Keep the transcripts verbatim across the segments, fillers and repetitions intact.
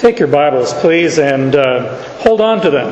Take your Bibles, please, and uh, hold on to them.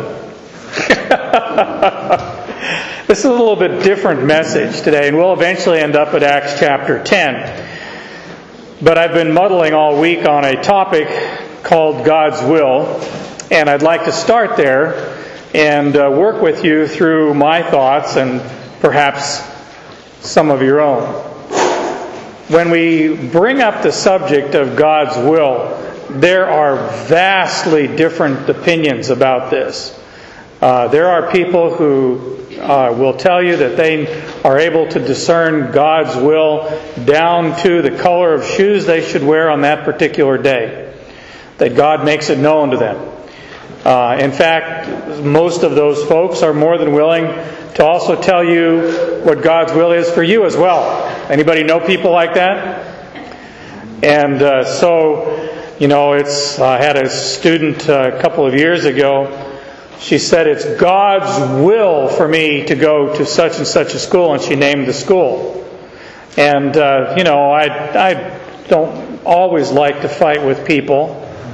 This is a little bit different message today, and we'll eventually end up at Acts chapter ten. But I've been muddling all week on a topic called God's will, and I'd like to start there and uh, work with you through my thoughts and perhaps some of your own. When we bring up the subject of God's will, there are vastly different opinions about this. Uh, there are people who uh, will tell you that they are able to discern God's will down to the color of shoes they should wear on that particular day. That God makes it known to them. Uh, in fact, most of those folks are more than willing to also tell you what God's will is for you as well. Anybody know people like that? And uh, so... You know, it's. I had a student uh, a couple of years ago. She said, it's God's will for me to go to such and such a school, and she named the school. And, uh, you know, I, I don't always like to fight with people.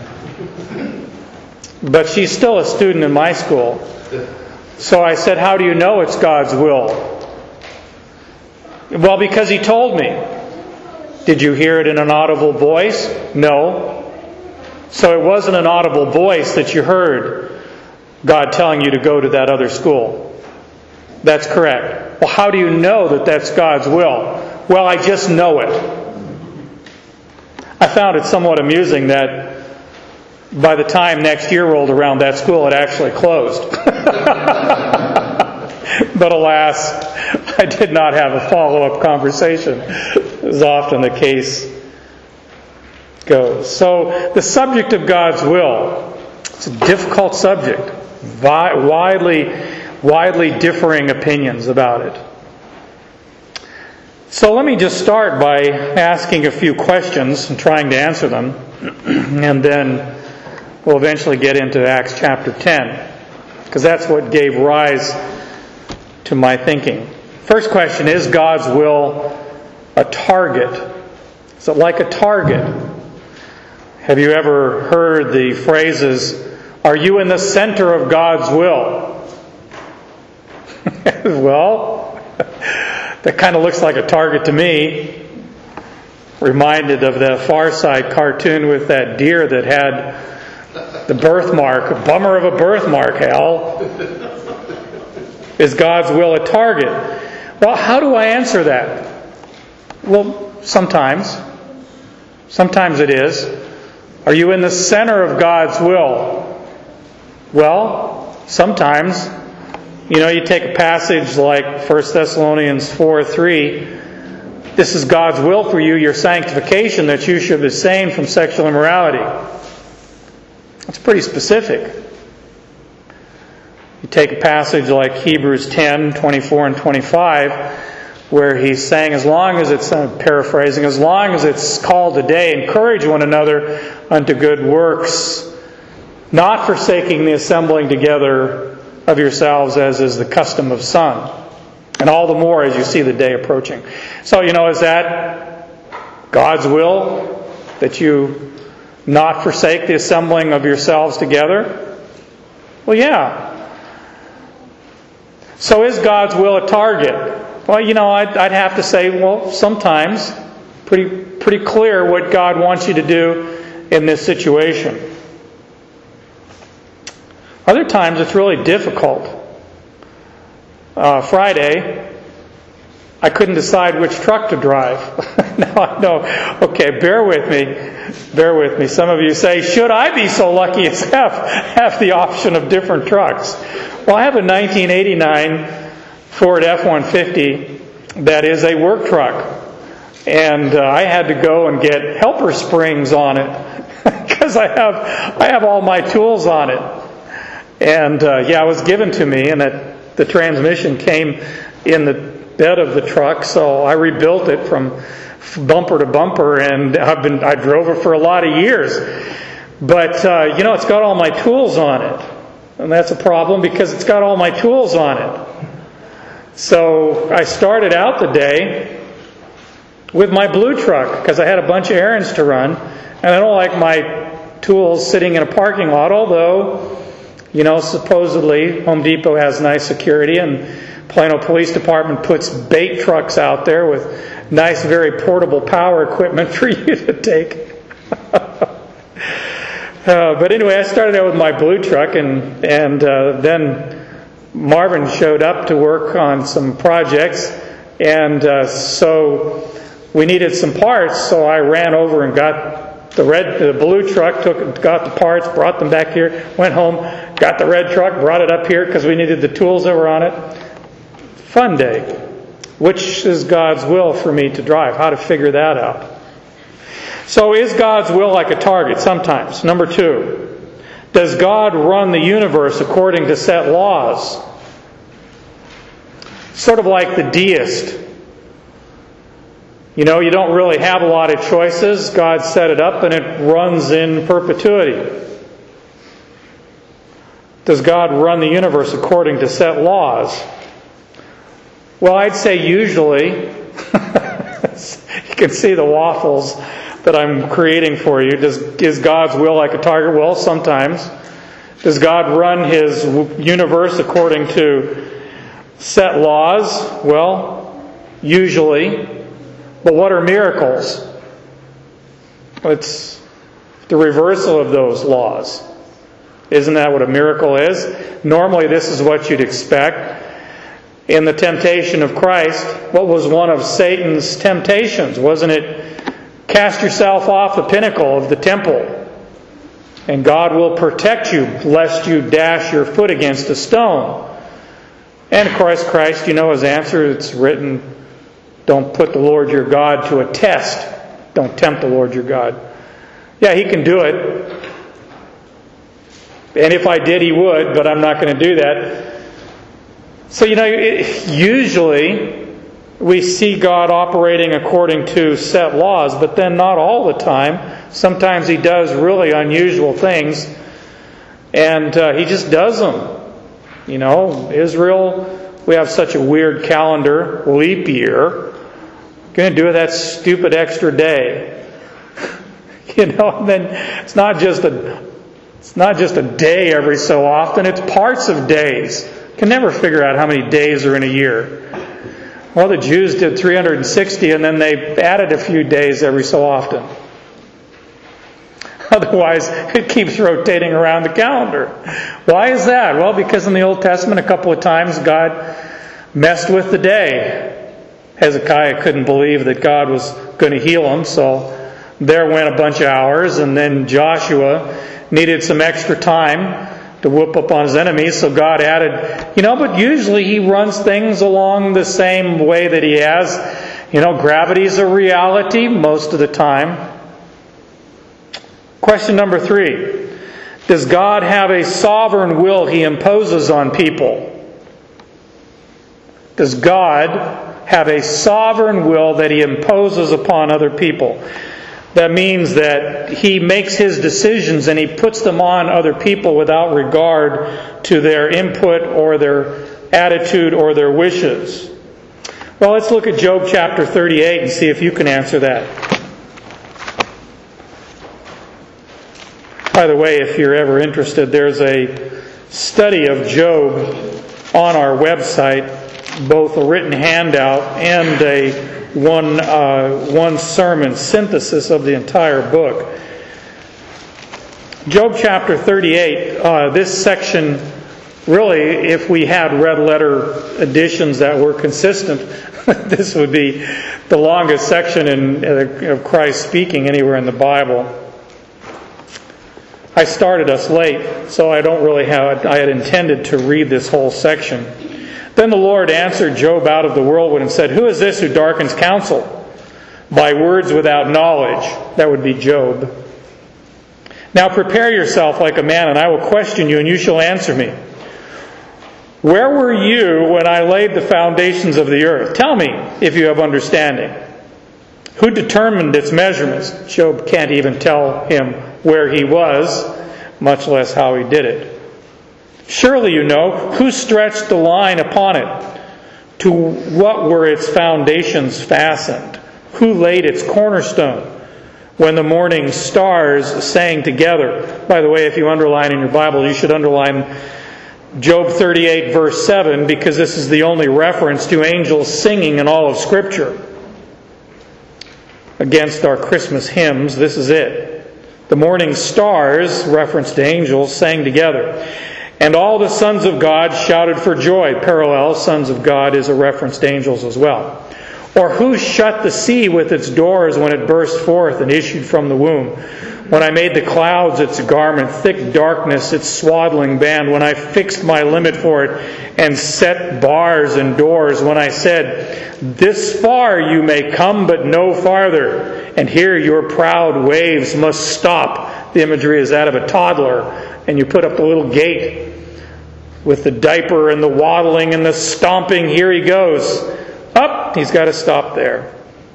But she's still a student in my school. So I said, how do you know it's God's will? Well, because He told me. Did you hear it in an audible voice? No. So it wasn't an audible voice that you heard God telling you to go to that other school. That's correct. Well, how do you know that that's God's will? Well, I just know it. I found it somewhat amusing that by the time next year rolled around, that school had actually closed. But alas, I did not have a follow-up conversation, as often the case goes. So the subject of God's will, it's a difficult subject. Vi- widely, widely differing opinions about it. So let me just start by asking a few questions and trying to answer them. And then we'll eventually get into Acts chapter ten. Because that's what gave rise to my thinking. First question, is God's will a target? Is it like a target? Have you ever heard the phrases, are you in the center of God's will? Well, that kind of looks like a target to me. Reminded of the Far Side cartoon with that deer that had the birthmark. A bummer of a birthmark, Hal. Is God's will a target? Well, how do I answer that? Well, sometimes. Sometimes it is. Are you in the center of God's will? Well, sometimes. You know, you take a passage like First Thessalonians four three. This is God's will for you, your sanctification, that you should abstain from sexual immorality. That's pretty specific. You take a passage like Hebrews ten twenty-four and twenty-five, where he's saying, as long as it's, uh, paraphrasing, as long as it's called today, encourage one another unto good works, not forsaking the assembling together of yourselves as is the custom of some. And all the more as you see the day approaching. So, you know, is that God's will that you not forsake the assembling of yourselves together? Well, yeah. So is God's will a target? Well, you know, I'd, I'd have to say, well, sometimes, pretty pretty clear what God wants you to do in this situation. Other times it's really difficult. Uh, Friday, I couldn't decide which truck to drive. Now I know, okay, bear with me, bear with me. Some of you say, should I be so lucky as have, have the option of different trucks? Well, I have a nineteen eighty-nine Ford F one fifty that is a work truck. And uh, I had to go and get helper springs on it because I have I have all my tools on it. And uh, yeah, it was given to me, and it, the transmission came in the bed of the truck, so I rebuilt it from bumper to bumper, and I've been I drove it for a lot of years. But uh, you know, it's got all my tools on it, and that's a problem because it's got all my tools on it. So I started out the day with my blue truck because I had a bunch of errands to run, and I don't like my tools sitting in a parking lot, although, you know, supposedly Home Depot has nice security and Plano Police Department puts bait trucks out there with nice, very portable power equipment for you to take. uh, but anyway, I started out with my blue truck, and, and uh, then Marvin showed up to work on some projects, and uh, so we needed some parts, so I ran over and got the red, the blue truck, took, got the parts, brought them back here, went home, got the red truck, brought it up here because we needed the tools that were on it. Fun day. Which is God's will for me to drive? How to figure that out. So is God's will like a target? Sometimes. Number two, does God run the universe according to set laws? Sort of like the deist. You know, you don't really have a lot of choices. God set it up and it runs in perpetuity. Does God run the universe according to set laws? Well, I'd say usually. You can see the waffles that I'm creating for you. Does, is God's will like a target? Well, sometimes. Does God run His universe according to set laws? Well, usually. But what are miracles? It's the reversal of those laws. Isn't that what a miracle is? Normally this is what you'd expect. In the temptation of Christ, what was one of Satan's temptations? Wasn't it, cast yourself off the pinnacle of the temple, and God will protect you lest you dash your foot against a stone? And of course, Christ, you know His answer. It's written, don't put the Lord your God to a test. Don't tempt the Lord your God. Yeah, He can do it. And if I did, He would, but I'm not going to do that. So, you know, usually we see God operating according to set laws, but then not all the time. Sometimes He does really unusual things, and uh, He just does them. You know, Israel, we have such a weird calendar, leap year. Going to do that stupid extra day. You know, and then it's not just a it's not just a day every so often, it's parts of days. Can never figure out how many days are in a year. Well, the Jews did three hundred sixty, and then they added a few days every so often. Otherwise, it keeps rotating around the calendar. Why is that? Well, because in the Old Testament, a couple of times God messed with the day. Hezekiah couldn't believe that God was going to heal him, so there went a bunch of hours, and then Joshua needed some extra time to whoop up on his enemies, so God added, you know, but usually He runs things along the same way that He has. You know, gravity's a reality most of the time. Question number three. Does God have a sovereign will He imposes on people? Does God have a sovereign will that He imposes upon other people? That means that He makes His decisions and He puts them on other people without regard to their input or their attitude or their wishes. Well, let's look at Job chapter thirty-eight and see if you can answer that. By the way, if you're ever interested, there's a study of Job on our website, both a written handout and a one uh, one sermon synthesis of the entire book. Job chapter thirty-eight, uh, this section, really, if we had red letter editions that were consistent, this would be the longest section in, uh, of Christ speaking anywhere in the Bible. I started us late, so I don't really have, I had intended to read this whole section. Then the Lord answered Job out of the whirlwind and said, "Who is this who darkens counsel by words without knowledge?" That would be Job. "Now prepare yourself like a man, and I will question you, and you shall answer me. Where were you when I laid the foundations of the earth? Tell me if you have understanding. Who determined its measurements?" Job can't even tell him where he was, much less how he did it. "Surely you know. Who stretched the line upon it? To what were its foundations fastened? Who laid its cornerstone? when the morning stars sang together. By the way, if you underline in your Bible, you should underline Job thirty-eight, verse seven, because this is the only reference to angels singing in all of Scripture. Against our Christmas hymns, this is it. The morning stars, reference to angels, sang together. And all the sons of God shouted for joy. Parallel, sons of God is a reference to angels as well. Or who shut the sea with its doors when it burst forth and issued from the womb? When I made the clouds its garment, thick darkness its swaddling band, when I fixed my limit for it and set bars and doors, when I said, this far you may come, but no farther, and here your proud waves must stop. The imagery is that of a toddler, and you put up the little gate with the diaper and the waddling and the stomping. Here he goes. Up, he's got to stop there.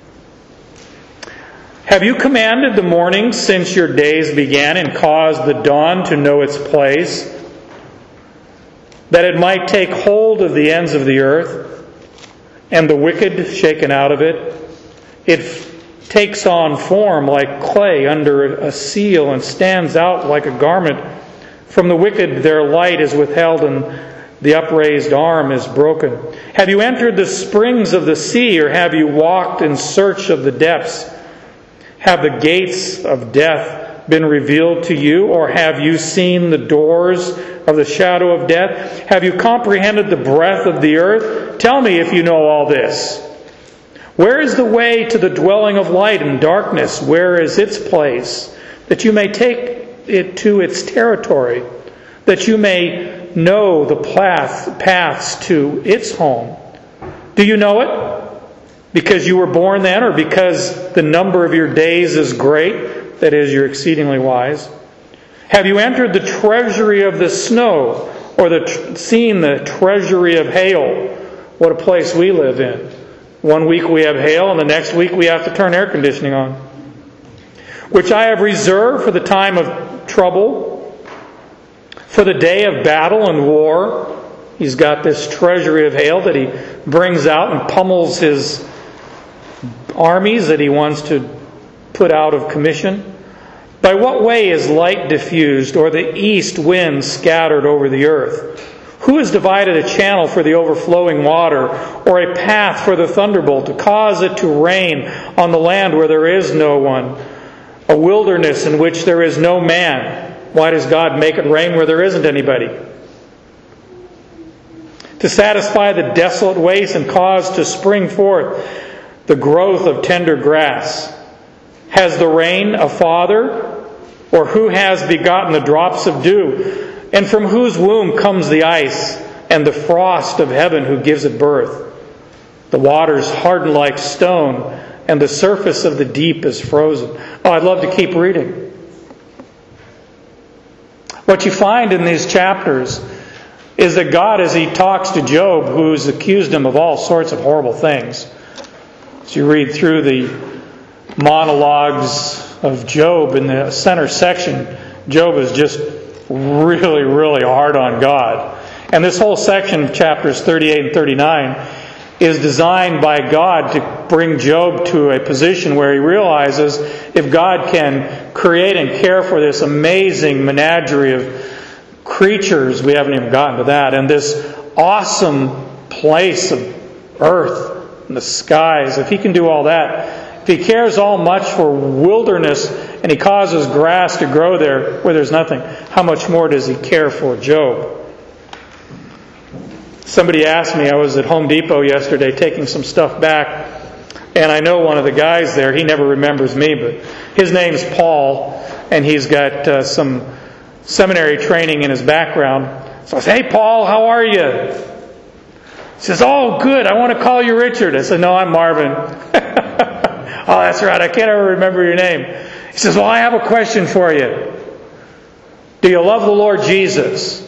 Have you commanded the morning since your days began, and caused the dawn to know its place, that it might take hold of the ends of the earth, and the wicked shaken out of it? It takes on form like clay under a seal, and stands out like a garment. From the wicked their light is withheld, and the upraised arm is broken. Have you entered the springs of the sea, or have you walked in search of the depths? Have the gates of death been revealed to you, or have you seen the doors of the shadow of death? Have you comprehended the breadth of the earth? Tell me if you know all this. Where is the way to the dwelling of light, and darkness, where is its place? That you may take it to its territory, that you may know the path, paths to its home. Do you know it? Because you were born then, or because the number of your days is great, that is, you're exceedingly wise? Have you entered the treasury of the snow, or the, seen the treasury of hail? What a place we live in. One week we have hail, and the next week we have to turn air conditioning on. Which I have reserved for the time of trouble, for the day of battle and war. He's got this treasury of hail that he brings out and pummels his armies that he wants to put out of commission. By what way is light diffused, or the east wind scattered over the earth? Who has divided a channel for the overflowing water, or a path for the thunderbolt, to cause it to rain on the land where there is no one, a wilderness in which there is no man? Why does God make it rain where there isn't anybody? To satisfy the desolate waste, and cause to spring forth the growth of tender grass. Has the rain a father? Or who has begotten the drops of dew? And from whose womb comes the ice, and the frost of heaven, who gives it birth? The waters harden like stone, and the surface of the deep is frozen. Oh, I'd love to keep reading. What you find in these chapters is that God, as He talks to Job, who's accused him of all sorts of horrible things. As you read through the monologues of Job in the center section, Job is just really, really hard on God. And this whole section, chapters thirty-eight and thirty-nine, is designed by God to bring Job to a position where he realizes if God can create and care for this amazing menagerie of creatures, we haven't even gotten to that, and this awesome place of earth and the skies, if He can do all that, if He cares all much for wilderness and He causes grass to grow there where there's nothing, how much more does He care for Job? Somebody asked me, I was at Home Depot yesterday taking some stuff back, and I know one of the guys there, he never remembers me, but his name's Paul, and he's got uh, some seminary training in his background. So I say, hey Paul, how are you? He says, oh good, I want to call you Richard. I said, no, I'm Marvin. Oh, that's right, I can't ever remember your name. He says, well, I have a question for you. Do you love the Lord Jesus?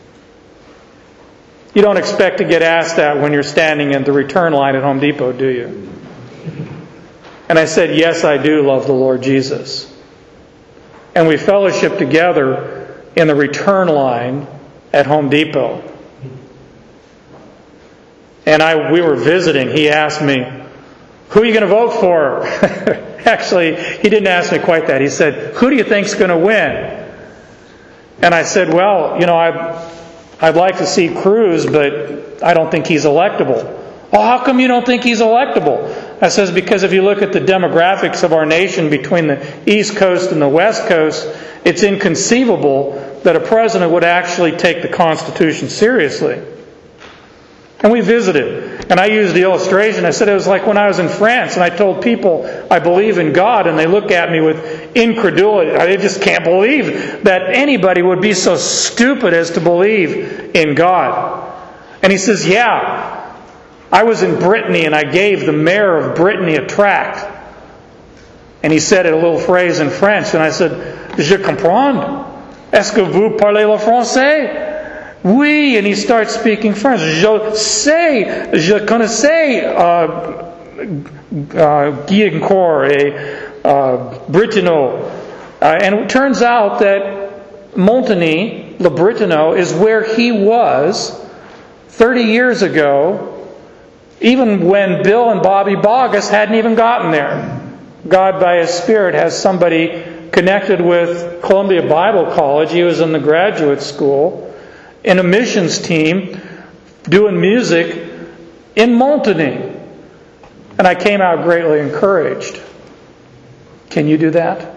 You don't expect to get asked that when you're standing in the return line at Home Depot, do you? And I said, yes, I do love the Lord Jesus. And we fellowship together in the return line at Home Depot. And I, we were visiting. He asked me, who are you going to vote for? Actually, he didn't ask me quite that. He said, who do you think's going to win? And I said, well, you know, I'd, I'd like to see Cruz, but I don't think he's electable. Well, how come you don't think he's electable? I says, because if you look at the demographics of our nation between the East Coast and the West Coast, it's inconceivable that a president would actually take the Constitution seriously. And we visited. And I used the illustration. I said it was like when I was in France and I told people I believe in God, and they look at me with incredulity. They just can't believe that anybody would be so stupid as to believe in God. And he says, yeah, I was in Brittany and I gave the mayor of Brittany a tract. And he said a little phrase in French, and I said, Je comprends. Est-ce que vous parlez le français? Oui, and he starts speaking French. Je sais, je connaissais uh, uh, Guyancourt et uh, Brittino. Uh, and it turns out that Montagny, Le Brittino, is where he was thirty years ago, even when Bill and Bobby Bogus hadn't even gotten there. God, by His Spirit, has somebody connected with Columbia Bible College. He was in the graduate school, in a missions team, doing music in Montagny. And I came out greatly encouraged. Can you do that?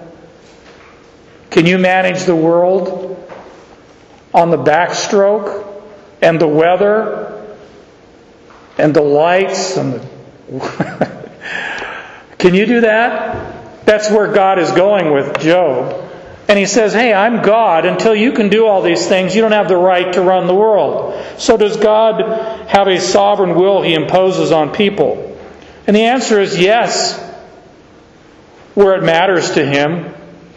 Can you manage the world on the backstroke and the weather and the lights and the... Can you do that? That's where God is going with Job. And he says, hey, I'm God. Until you can do all these things, you don't have the right to run the world. So does God have a sovereign will He imposes on people? And the answer is yes, where it matters to Him.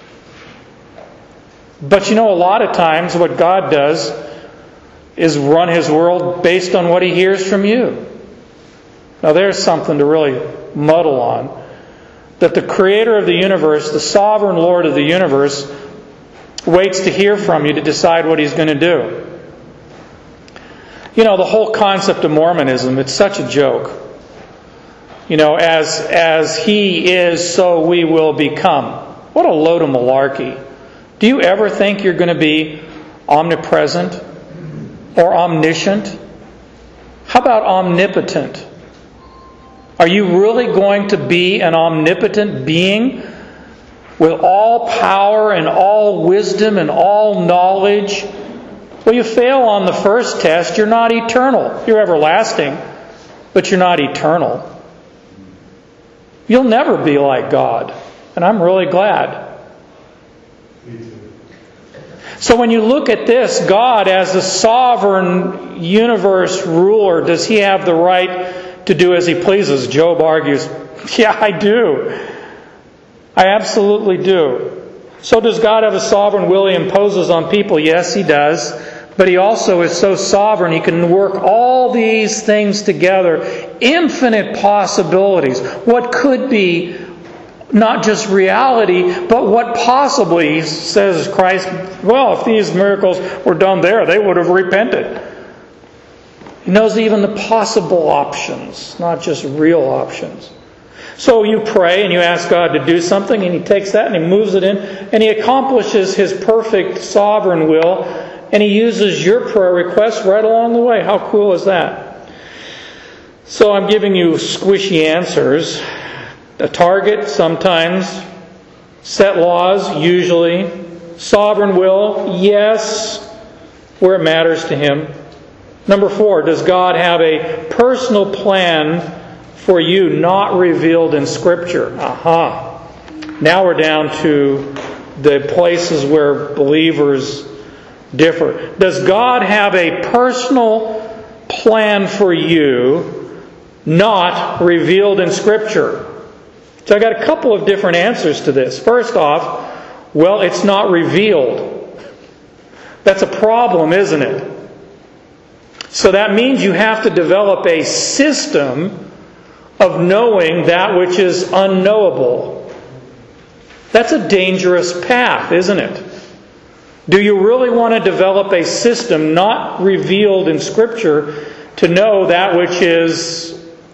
But you know, a lot of times what God does is run His world based on what He hears from you. Now there's something to really muddle on. That the Creator of the universe, the sovereign Lord of the universe, waits to hear from you to decide what He's going to do. You know, the whole concept of Mormonism, it's such a joke. You know, as, as He is, so we will become. What a load of malarkey. Do you ever think you're going to be omnipresent or omniscient? How about omnipotent? Are you really going to be an omnipotent being with all power and all wisdom and all knowledge? Well, you fail on the first test. You're not eternal. You're everlasting, but you're not eternal. You'll never be like God. And I'm really glad. So when you look at this, God as the sovereign universe ruler, does He have the right to do as He pleases? Job argues, yeah, I do. I absolutely do. So does God have a sovereign will He imposes on people? Yes, He does. But He also is so sovereign, He can work all these things together. Infinite possibilities. What could be not just reality, but what possibly, says Christ, well, if these miracles were done there, they would have repented. He knows even the possible options, not just real options. So you pray and you ask God to do something, and He takes that and He moves it in, and He accomplishes His perfect sovereign will, and He uses your prayer requests right along the way. How cool is that? So I'm giving you squishy answers. A target, sometimes. Set laws, usually. Sovereign will, yes, where it matters to Him. Number four, does God have a personal plan for you not revealed in Scripture? Aha. Now we're down to the places where believers differ. Does God have a personal plan for you not revealed in Scripture? So I got a couple of different answers to this. First off, well, it's not revealed. That's a problem, isn't it? So that means you have to develop a system of knowing that which is unknowable. That's a dangerous path, isn't it? Do you really want to develop a system not revealed in Scripture to know that which is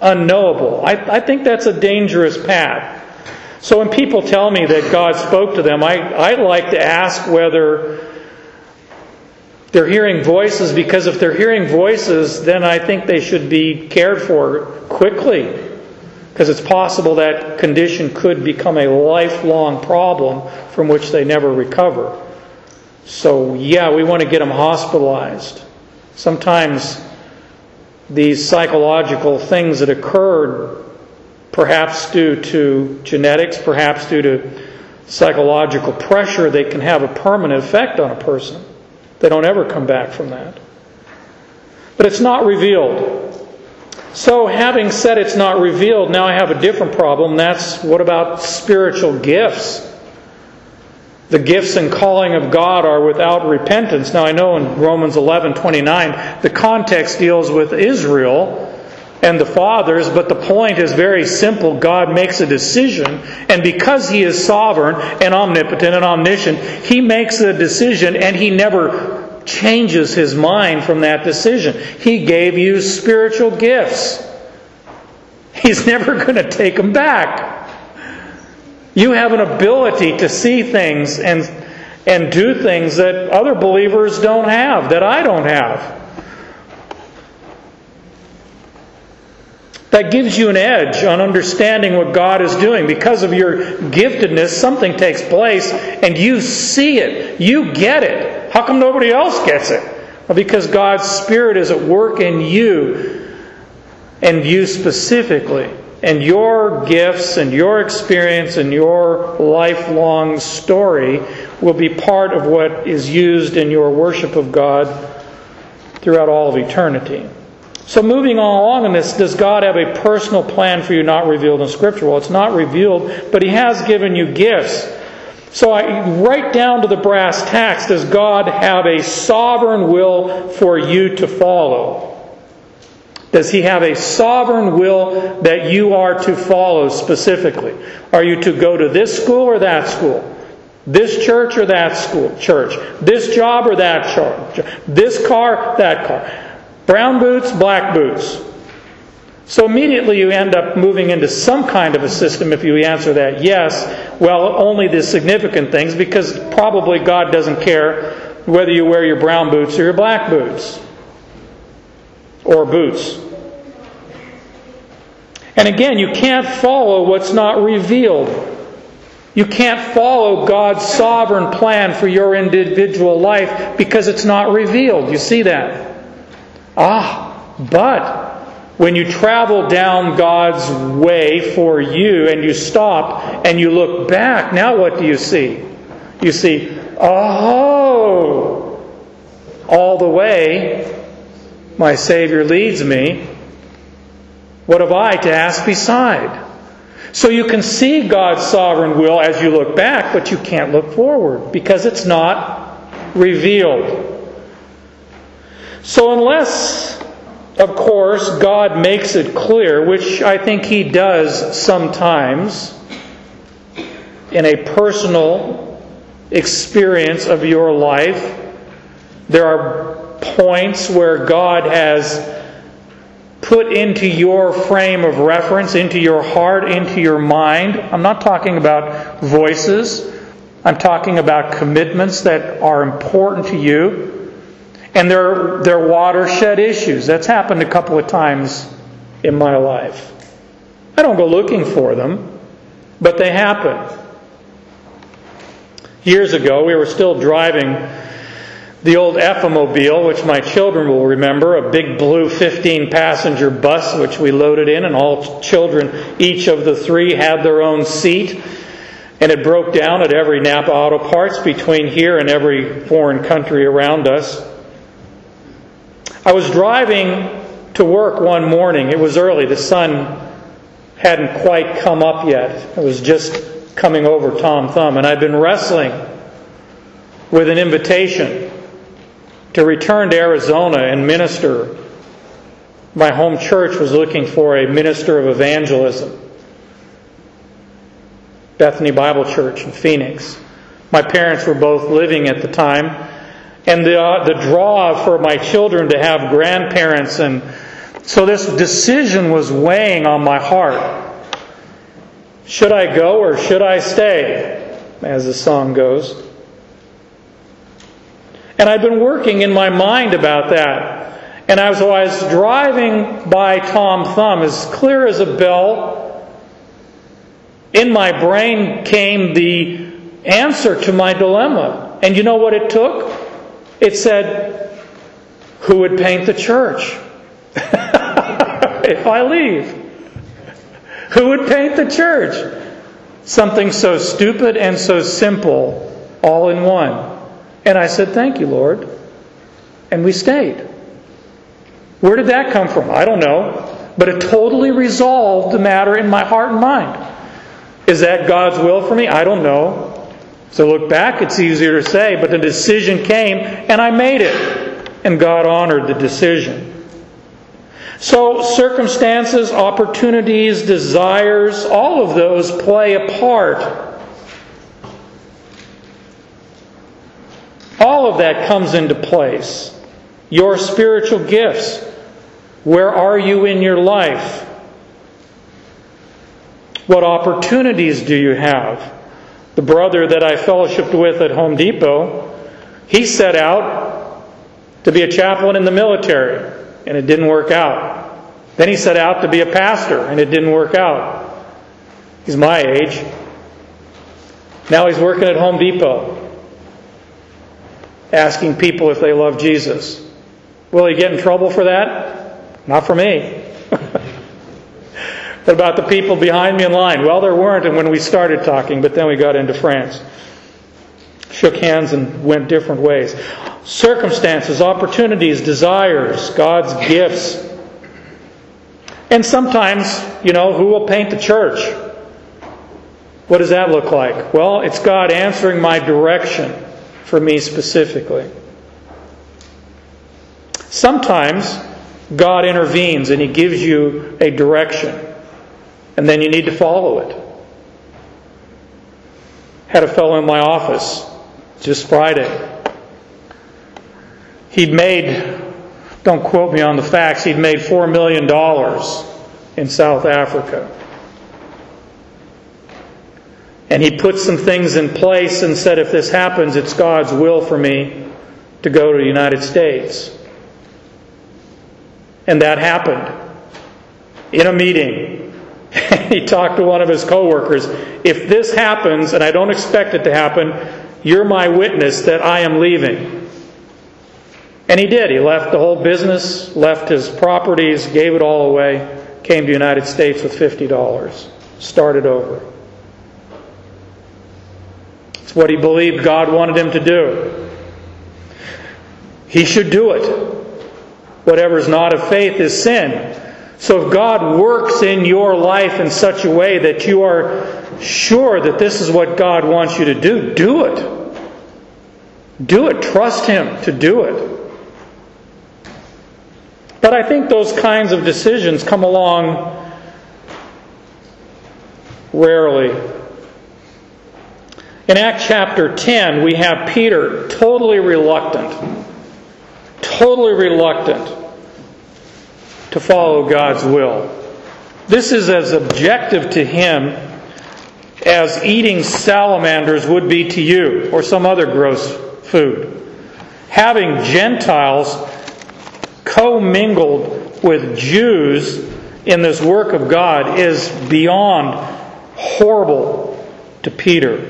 unknowable. I, I think that's a dangerous path. So when people tell me that God spoke to them, I, I like to ask whether they're hearing voices, because if they're hearing voices, then I think they should be cared for quickly, because it's possible that condition could become a lifelong problem from which they never recover. So yeah, we want to get them hospitalized. Sometimes these psychological things that occurred, perhaps due to genetics, perhaps due to psychological pressure, they can have a permanent effect on a person. They don't ever come back from that. But it's not revealed. So having said it's not revealed, now I have a different problem. That's, what about spiritual gifts? The gifts and calling of God are without repentance. Now I know in Romans eleven twenty-nine, the context deals with Israel and the fathers, but the point is very simple. God makes a decision, and because He is sovereign and omnipotent and omniscient, He makes a decision and He never changes His mind from that decision. He gave you spiritual gifts. He's never going to take them back. You have an ability to see things and and do things that other believers don't have, that I don't have. That gives you an edge on understanding what God is doing. Because of your giftedness, something takes place and you see it. You get it. How come nobody else gets it? Well, because God's Spirit is at work in you, and you specifically. And your gifts and your experience and your lifelong story will be part of what is used in your worship of God throughout all of eternity. So moving on along in this, does God have a personal plan for you not revealed in Scripture? Well, it's not revealed, but He has given you gifts. So I, right down to the brass tacks, does God have a sovereign will for you to follow? Does He have a sovereign will that you are to follow specifically? Are you to go to this school or that school? This church or that school, church? This job or that job? This car, that car? Brown boots, black boots? So immediately you end up moving into some kind of a system if you answer that yes. Well, only the significant things, because probably God doesn't care whether you wear your brown boots or your black boots. Or boots. And again, you can't follow what's not revealed. You can't follow God's sovereign plan for your individual life because it's not revealed. You see that? Ah, but when you travel down God's way for you and you stop and you look back, now what do you see? You see, oh, all the way my Savior leads me. What have I to ask beside? So you can see God's sovereign will as you look back, but you can't look forward because it's not revealed. So unless, of course, God makes it clear, which I think He does sometimes, in a personal experience of your life, there are points where God has put into your frame of reference, into your heart, into your mind. I'm not talking about voices. I'm talking about commitments that are important to you. And they're, they're watershed issues. That's happened a couple of times in my life. I don't go looking for them, but they happen. Years ago, we were still driving the old F-mobile, which my children will remember, a big blue fifteen-passenger bus which we loaded in, and all children, each of the three, had their own seat. And it broke down at every Napa Auto Parts between here and every foreign country around us. I was driving to work one morning. It was early. The sun hadn't quite come up yet. It was just coming over Tom Thumb. And I'd been wrestling with an invitation to return to Arizona and minister. My home church was looking for a minister of evangelism. Bethany Bible Church in Phoenix. My parents were both living at the time. And the, uh, the draw for my children to have grandparents and So this decision was weighing on my heart. Should I go or should I stay? As the song goes. And I've been working in my mind about that. And as I was driving by Tom Thumb, as clear as a bell, in my brain came the answer to my dilemma. And you know what it took? It said, who would paint the church if I leave? Who would paint the church? Something so stupid and so simple, all in one. And I said, thank you, Lord. And we stayed. Where did that come from? I don't know. But it totally resolved the matter in my heart and mind. Is that God's will for me? I don't know. So look back, it's easier to say, but the decision came and I made it. And God honored the decision. So circumstances, opportunities, desires, all of those play a part. All of that comes into place. Your spiritual gifts. Where are you in your life? What opportunities do you have? The brother that I fellowshipped with at Home Depot, he set out to be a chaplain in the military, and it didn't work out. Then he set out to be a pastor, and it didn't work out. He's my age. Now he's working at Home Depot, asking people if they love Jesus. Will he get in trouble for that? Not for me. What about the people behind me in line? Well, there weren't when we started talking, but then we got into France. Shook hands and went different ways. Circumstances, opportunities, desires, God's gifts. And sometimes, you know, who will paint the church? What does that look like? Well, it's God answering my direction for me specifically. Sometimes God intervenes and He gives you a direction. And then you need to follow it. Had a fellow in my office just Friday. He'd made, don't quote me on the facts, he'd made four million dollars in South Africa. And he put some things in place and said, if this happens, it's God's will for me to go to the United States. And that happened. In a meeting. He talked to one of his coworkers. If this happens, and I don't expect it to happen, you're my witness that I am leaving. And he did. He left the whole business, left his properties, gave it all away, came to the United States with fifty dollars. Started over. It's what he believed God wanted him to do. He should do it. Whatever is not of faith is sin. So if God works in your life in such a way that you are sure that this is what God wants you to do, do it. Do it. Trust Him to do it. But I think those kinds of decisions come along rarely. In Acts chapter ten, we have Peter totally reluctant. Totally reluctant to follow God's will. This is as objective to him as eating salamanders would be to you, or some other gross food. Having Gentiles commingled with Jews in this work of God is beyond horrible to Peter.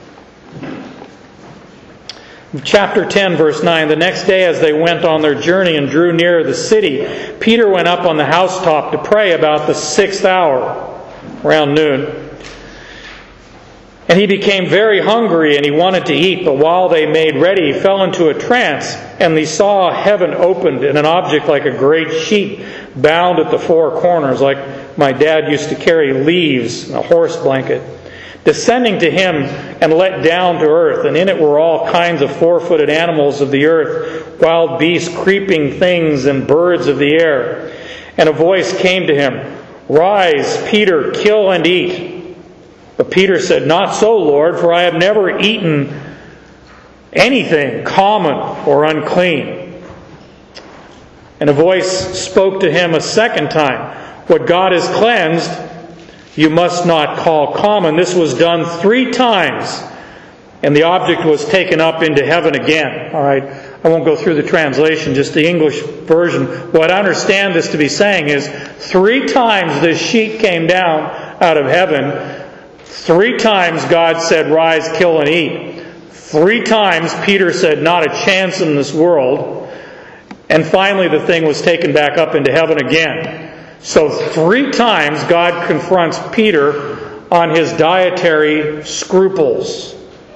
Chapter ten, verse nine. The next day as they went on their journey and drew near the city, Peter went up on the housetop to pray about the sixth hour, around noon. And he became very hungry and he wanted to eat, but while they made ready, he fell into a trance, and he saw heaven opened and an object like a great sheet bound at the four corners, like my dad used to carry leaves, a horse blanket, descending to him and let down to earth. And in it were all kinds of four-footed animals of the earth, wild beasts, creeping things, and birds of the air. And a voice came to him, "Rise, Peter, kill and eat." But Peter said, "Not so, Lord, for I have never eaten anything common or unclean." And a voice spoke to him a second time, "What God has cleansed, you must not call common." This was done three times, and the object was taken up into heaven again. All right, I won't go through the translation, just the English version. What I understand this to be saying is, three times this sheet came down out of heaven. Three times God said, "Rise, kill, and eat." Three times Peter said, "Not a chance in this world." And finally the thing was taken back up into heaven again. So three times God confronts Peter on his dietary scruples.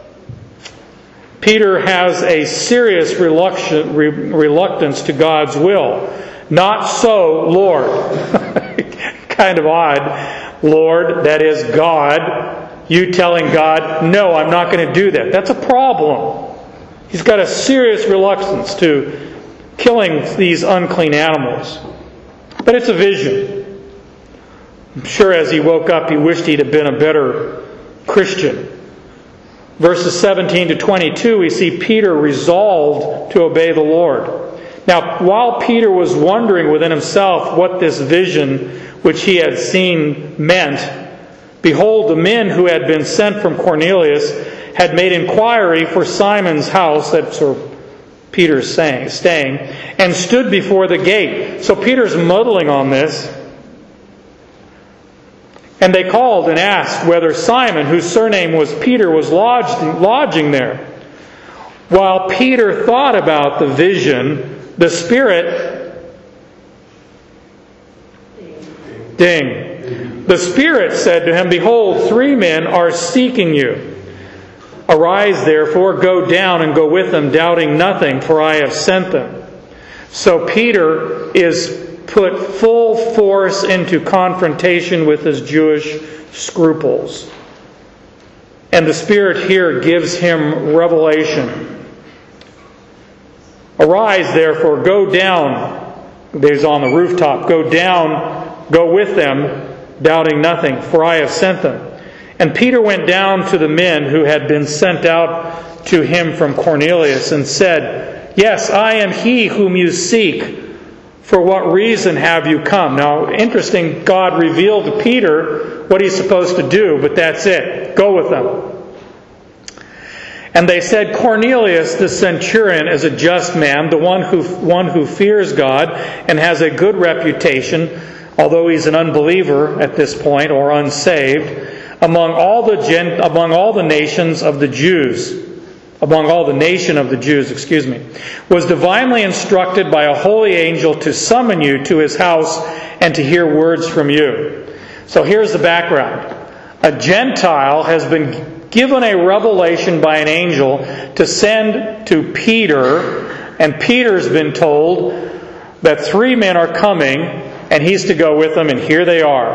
Peter has a serious reluctance to God's will. "Not so, Lord." Kind of odd. Lord, that is God. You telling God, "No, I'm not going to do that." That's a problem. He's got a serious reluctance to killing these unclean animals. But it's a vision. I'm sure as he woke up, he wished he'd have been a better Christian. Verses seventeen to twenty-two, we see Peter resolved to obey the Lord. Now, while Peter was wondering within himself what this vision which he had seen meant, behold, the men who had been sent from Cornelius had made inquiry for Simon's house, that's where Peter's saying, staying, and stood before the gate. So Peter's muddling on this. And they called and asked whether Simon, whose surname was Peter, was lodged, lodging there. While Peter thought about the vision, the Spirit... Ding. The Spirit said to him, "Behold, three men are seeking you. Arise, therefore, go down and go with them, doubting nothing, for I have sent them." So Peter is put full force into confrontation with his Jewish scruples. And the Spirit here gives him revelation. "Arise, therefore, go down." There's on the rooftop. "Go down, go with them, doubting nothing, for I have sent them." And Peter went down to the men who had been sent out to him from Cornelius and said, "Yes, I am he whom you seek. For what reason have you come?" Now, interesting, God revealed to Peter what he's supposed to do, but that's it. Go with them. And they said, "Cornelius the centurion is a just man, the one who one who fears God and has a good reputation, although he's an unbeliever at this point, or unsaved, among all the gen, among all the nations of the Jews, among all the nation of the Jews, excuse me, was divinely instructed by a holy angel to summon you to his house and to hear words from you." So here's the background. A Gentile has been given a revelation by an angel to send to Peter, and Peter's been told that three men are coming, and he's to go with them, and here they are.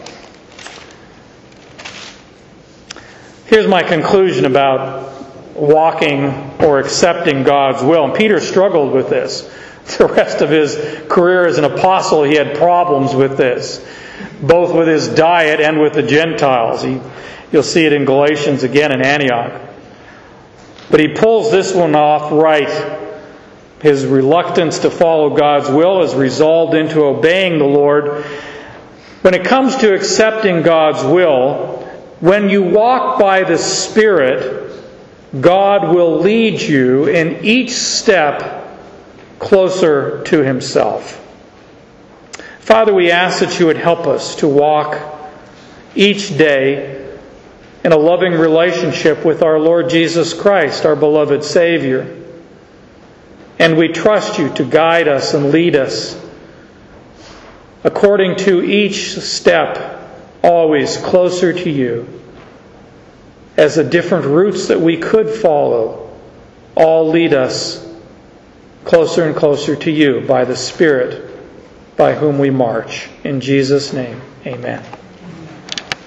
Here's my conclusion about walking or accepting God's will. And Peter struggled with this. The rest of his career as an apostle, he had problems with this, both with his diet and with the Gentiles. He, you'll see it in Galatians again in Antioch. But he pulls this one off right. His reluctance to follow God's will is resolved into obeying the Lord. When it comes to accepting God's will, when you walk by the Spirit, God will lead you in each step closer to Himself. Father, we ask that you would help us to walk each day in a loving relationship with our Lord Jesus Christ, our beloved Savior. And we trust you to guide us and lead us according to each step, always closer to you, as the different routes that we could follow all lead us closer and closer to you by the Spirit by whom we march. In Jesus' name, amen.